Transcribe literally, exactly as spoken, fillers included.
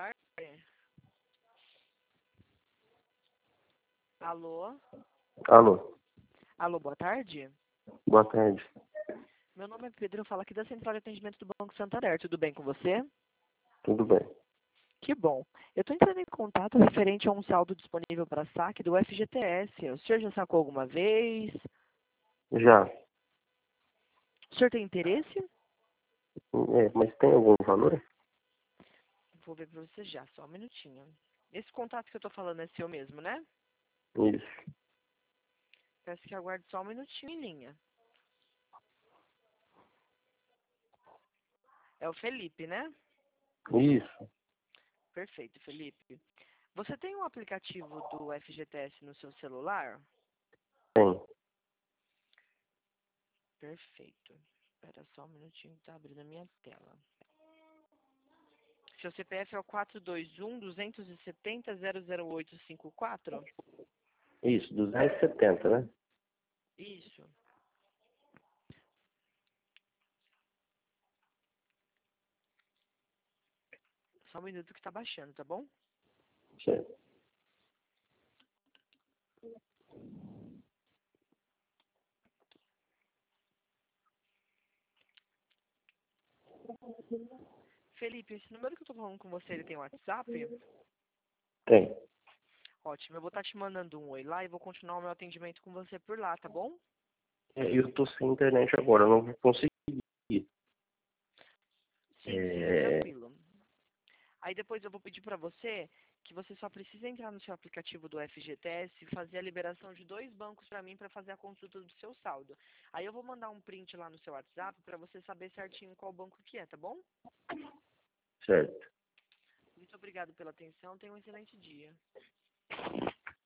tarde. Alô? Alô, Alô, boa tarde. boa tarde. Meu nome é Pedro, eu falo aqui da Central de Atendimento do Banco Santander. Tudo bem com você? Tudo bem? Que bom. Eu estou entrando em contato referente a um saldo disponível para saque do F G T S. O senhor já sacou alguma vez? Já. O senhor tem interesse? É, mas tem algum valor? Vou ver para você já, só um minutinho. Esse contato que eu estou falando é seu mesmo, né? Isso. Peço que aguarde só um minutinho em linha. É o Felipe, né? Isso. Perfeito, Felipe. Você tem um aplicativo do F G T S no seu celular? Tem. Perfeito. Espera só um minutinho que tá abrindo a minha tela. Seu C P F é o quatro dois um, dois sete zero, zero zero oito cinco quatro? Isso, duzentos e setenta, né? Isso. Só um minuto que tá baixando, tá bom? Certo. Felipe, esse número que eu tô falando com você, ele tem WhatsApp? Tem. Ótimo, eu vou estar te mandando um oi lá e vou continuar o meu atendimento com você por lá, tá bom? É, eu tô sem internet agora, eu não vou conseguir. Sim, fica É, tranquilo. Aí depois eu vou pedir para você que você só precisa entrar no seu aplicativo do F G T S e fazer a liberação de dois bancos para mim para fazer a consulta do seu saldo. Aí eu vou mandar um print lá no seu WhatsApp para você saber certinho qual banco que é, tá bom? certo. Muito obrigado pela atenção, tenha um excelente dia.